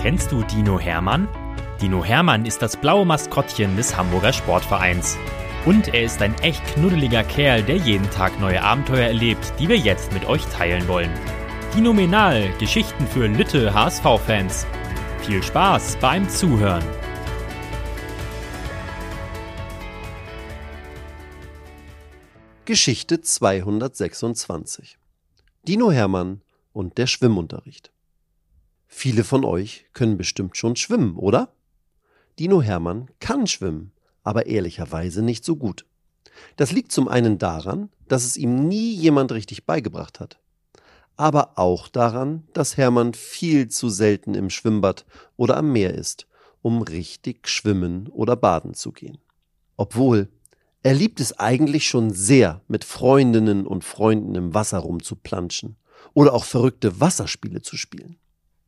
Kennst du Dino Hermann? Dino Hermann ist das blaue Maskottchen des Hamburger Sportvereins. Und er ist ein echt knuddeliger Kerl, der jeden Tag neue Abenteuer erlebt, die wir jetzt mit euch teilen wollen. Dinomenal, Geschichten für Lütte HSV-Fans. Viel Spaß beim Zuhören. Geschichte 226. Dino Hermann und der Schwimmunterricht. Viele von euch können bestimmt schon schwimmen, oder? Dino Hermann kann schwimmen, aber ehrlicherweise nicht so gut. Das liegt zum einen daran, dass es ihm nie jemand richtig beigebracht hat. Aber auch daran, dass Hermann viel zu selten im Schwimmbad oder am Meer ist, um richtig schwimmen oder baden zu gehen. Obwohl, er liebt es eigentlich schon sehr, mit Freundinnen und Freunden im Wasser rumzuplanschen oder auch verrückte Wasserspiele zu spielen.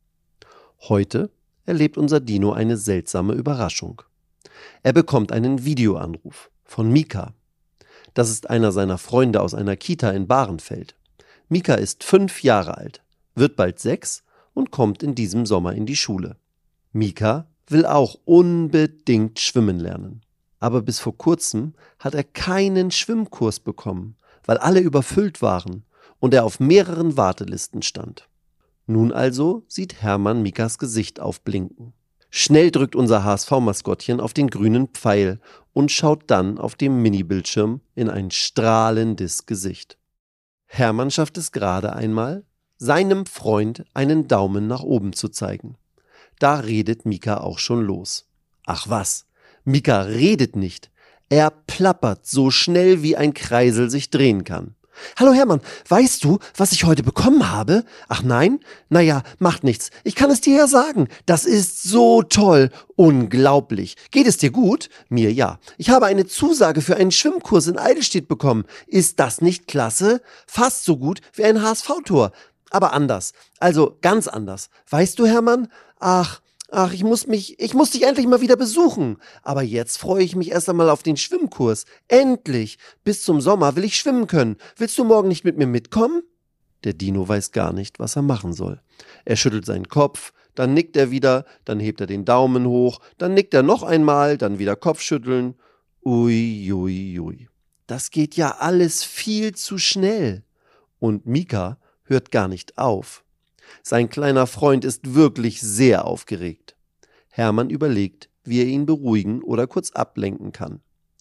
Heute erlebt unser Dino eine seltsame Überraschung. Er bekommt einen Videoanruf von Mika. Das ist einer seiner Freunde aus einer Kita in Bahrenfeld. Mika ist 5 Jahre alt, wird bald 6 und kommt in diesem Sommer in die Schule. Mika will auch unbedingt schwimmen lernen. Aber bis vor kurzem hat er keinen Schwimmkurs bekommen, weil alle überfüllt waren und er auf mehreren Wartelisten stand. Nun also sieht Hermann Mikas Gesicht aufblinken. Schnell drückt unser HSV-Maskottchen auf den grünen Pfeil und schaut dann auf dem Minibildschirm in ein strahlendes Gesicht. Hermann schafft es gerade einmal, seinem Freund einen Daumen nach oben zu zeigen. Da redet Mika auch schon los. Ach was, Mika redet nicht. Er plappert so schnell, wie ein Kreisel sich drehen kann. Hallo Hermann, weißt du, was ich heute bekommen habe? Ach nein? Naja, macht nichts. Ich kann es dir ja sagen. Das ist so toll. Unglaublich. Geht es dir gut? Mir ja. Ich habe eine Zusage für einen Schwimmkurs in Eidelstedt bekommen. Ist das nicht klasse? Fast so gut wie ein HSV-Tor. Aber anders. Also ganz anders. Weißt du, Hermann? Ach, ich muss dich endlich mal wieder besuchen. Aber jetzt freue ich mich erst einmal auf den Schwimmkurs. Endlich! Bis zum Sommer will ich schwimmen können. Willst du morgen nicht mit mir mitkommen? Der Dino weiß gar nicht, was er machen soll. Er schüttelt seinen Kopf, dann nickt er wieder, dann hebt er den Daumen hoch, dann nickt er noch einmal, dann wieder Kopfschütteln. Ui, ui, ui. Das geht ja alles viel zu schnell. Und Mika hört gar nicht auf. Sein kleiner Freund ist wirklich sehr aufgeregt. Hermann überlegt, wie er ihn beruhigen oder kurz ablenken kann.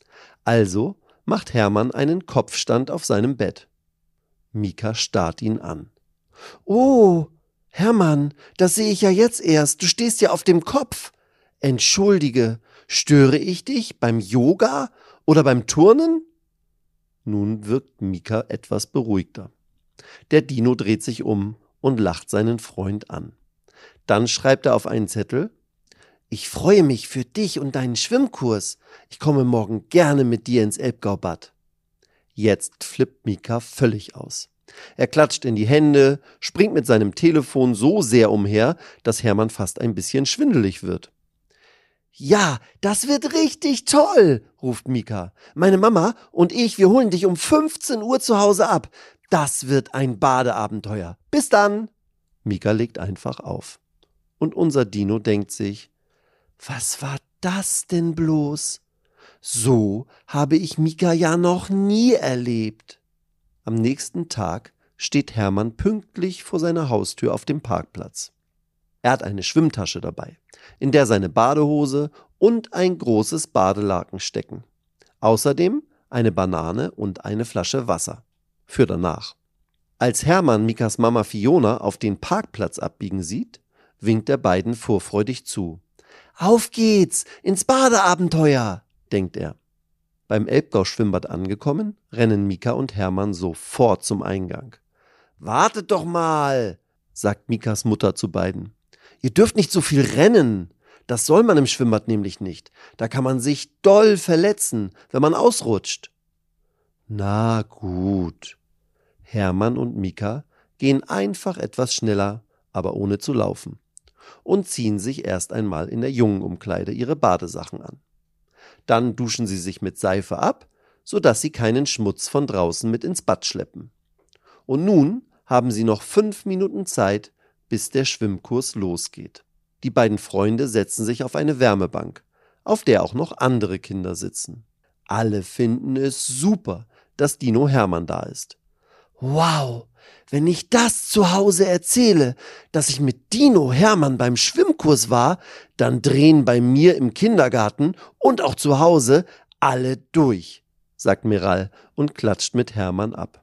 Also macht Hermann einen Kopfstand auf seinem Bett. Mika starrt ihn an. Oh, Hermann, das sehe ich ja jetzt erst. Du stehst ja auf dem Kopf. Entschuldige, störe ich dich beim Yoga oder beim Turnen? Nun wirkt Mika etwas beruhigter. Der Dino dreht sich um und lacht seinen Freund an. Dann schreibt er auf einen Zettel: Ich freue mich für dich und deinen Schwimmkurs. Ich komme morgen gerne mit dir ins Elbgaubad. Jetzt flippt Mika völlig aus. Er klatscht in die Hände, springt mit seinem Telefon so sehr umher, dass Hermann fast ein bisschen schwindelig wird. Ja, das wird richtig toll, ruft Mika. Meine Mama und ich, wir holen dich um 15 Uhr zu Hause ab. Das wird ein Badeabenteuer. Bis dann! Mika legt einfach auf. Und unser Dino denkt sich: Was war das denn bloß? So habe ich Mika ja noch nie erlebt. Am nächsten Tag steht Hermann pünktlich vor seiner Haustür auf dem Parkplatz. Er hat eine Schwimmtasche dabei, in der seine Badehose und ein großes Badelaken stecken. Außerdem eine Banane und eine Flasche Wasser. Für danach. Als Hermann Mikas Mama Fiona auf den Parkplatz abbiegen sieht, winkt er beiden vorfreudig zu. Auf geht's, ins Badeabenteuer, denkt er. Beim Elbgau-Schwimmbad angekommen, rennen Mika und Hermann sofort zum Eingang. Wartet doch mal, sagt Mikas Mutter zu beiden. Ihr dürft nicht so viel rennen. Das soll man im Schwimmbad nämlich nicht. Da kann man sich doll verletzen, wenn man ausrutscht. Na gut. Hermann und Mika gehen einfach etwas schneller, aber ohne zu laufen, und ziehen sich erst einmal in der Jungenumkleide ihre Badesachen an. Dann duschen sie sich mit Seife ab, sodass sie keinen Schmutz von draußen mit ins Bad schleppen. Und nun haben sie noch 5 Minuten Zeit, bis der Schwimmkurs losgeht. Die beiden Freunde setzen sich auf eine Wärmebank, auf der auch noch andere Kinder sitzen. Alle finden es super, dass Dino Hermann da ist. Wow, wenn ich das zu Hause erzähle, dass ich mit Dino Hermann beim Schwimmkurs war, dann drehen bei mir im Kindergarten und auch zu Hause alle durch, sagt Miral und klatscht mit Hermann ab.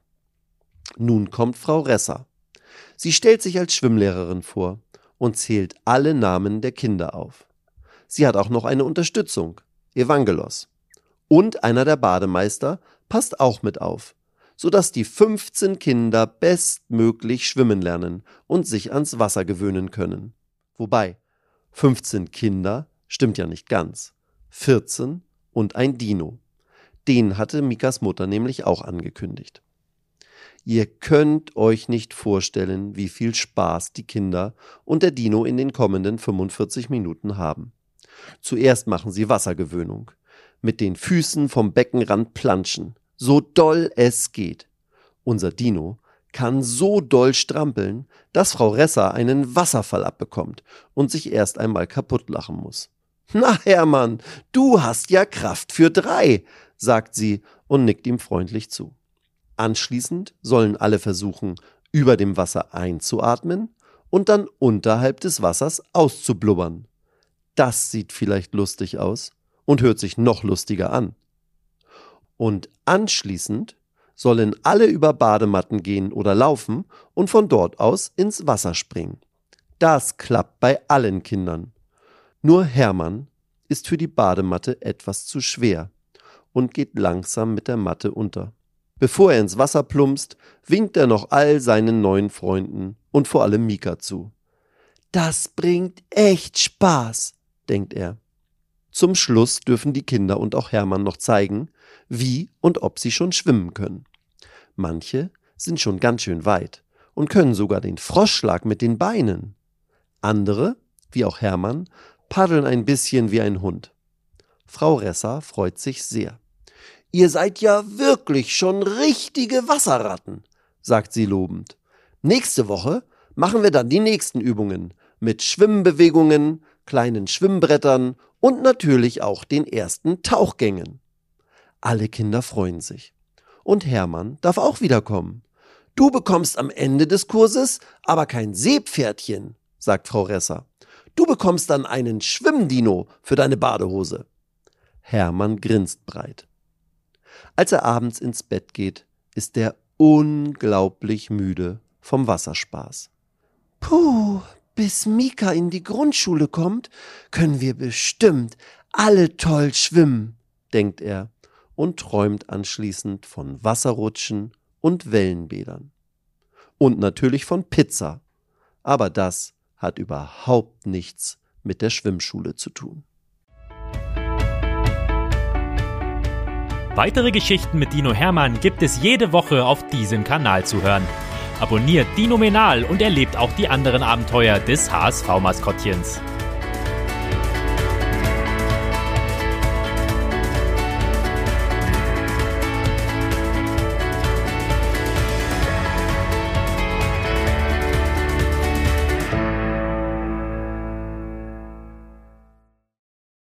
Nun kommt Frau Resser. Sie stellt sich als Schwimmlehrerin vor und zählt alle Namen der Kinder auf. Sie hat auch noch eine Unterstützung, Evangelos. Und einer der Bademeister passt auch mit auf, sodass die 15 Kinder bestmöglich schwimmen lernen und sich ans Wasser gewöhnen können. Wobei, 15 Kinder stimmt ja nicht ganz. 14 und ein Dino. Den hatte Mikas Mutter nämlich auch angekündigt. Ihr könnt euch nicht vorstellen, wie viel Spaß die Kinder und der Dino in den kommenden 45 Minuten haben. Zuerst machen sie Wassergewöhnung. Mit den Füßen vom Beckenrand planschen, so doll es geht. Unser Dino kann so doll strampeln, dass Frau Resser einen Wasserfall abbekommt und sich erst einmal kaputt lachen muss. »Na Hermann, du hast ja Kraft für 3«, sagt sie und nickt ihm freundlich zu. Anschließend sollen alle versuchen, über dem Wasser einzuatmen und dann unterhalb des Wassers auszublubbern. Das sieht vielleicht lustig aus und hört sich noch lustiger an. Und anschließend sollen alle über Badematten gehen oder laufen und von dort aus ins Wasser springen. Das klappt bei allen Kindern. Nur Hermann ist für die Badematte etwas zu schwer und geht langsam mit der Matte unter. Bevor er ins Wasser plumpst, winkt er noch all seinen neuen Freunden und vor allem Mika zu. »Das bringt echt Spaß«, denkt er. Zum Schluss dürfen die Kinder und auch Hermann noch zeigen, wie und ob sie schon schwimmen können. Manche sind schon ganz schön weit und können sogar den Froschschlag mit den Beinen. Andere, wie auch Hermann, paddeln ein bisschen wie ein Hund. Frau Resser freut sich sehr. »Ihr seid ja wirklich schon richtige Wasserratten«, sagt sie lobend. »Nächste Woche machen wir dann die nächsten Übungen mit Schwimmbewegungen, kleinen Schwimmbrettern und natürlich auch den ersten Tauchgängen.« Alle Kinder freuen sich. Und Hermann darf auch wiederkommen. »Du bekommst am Ende des Kurses aber kein Seepferdchen«, sagt Frau Resser. »Du bekommst dann einen Schwimmdino für deine Badehose.« Hermann grinst breit. Als er abends ins Bett geht, ist er unglaublich müde vom Wasserspaß. »Puh, bis Mika in die Grundschule kommt, können wir bestimmt alle toll schwimmen«, denkt er und träumt anschließend von Wasserrutschen und Wellenbädern. Und natürlich von Pizza. Aber das hat überhaupt nichts mit der Schwimmschule zu tun. Weitere Geschichten mit Dino Hermann gibt es jede Woche auf diesem Kanal zu hören. Abonniert Dinomenal und erlebt auch die anderen Abenteuer des HSV-Maskottchens.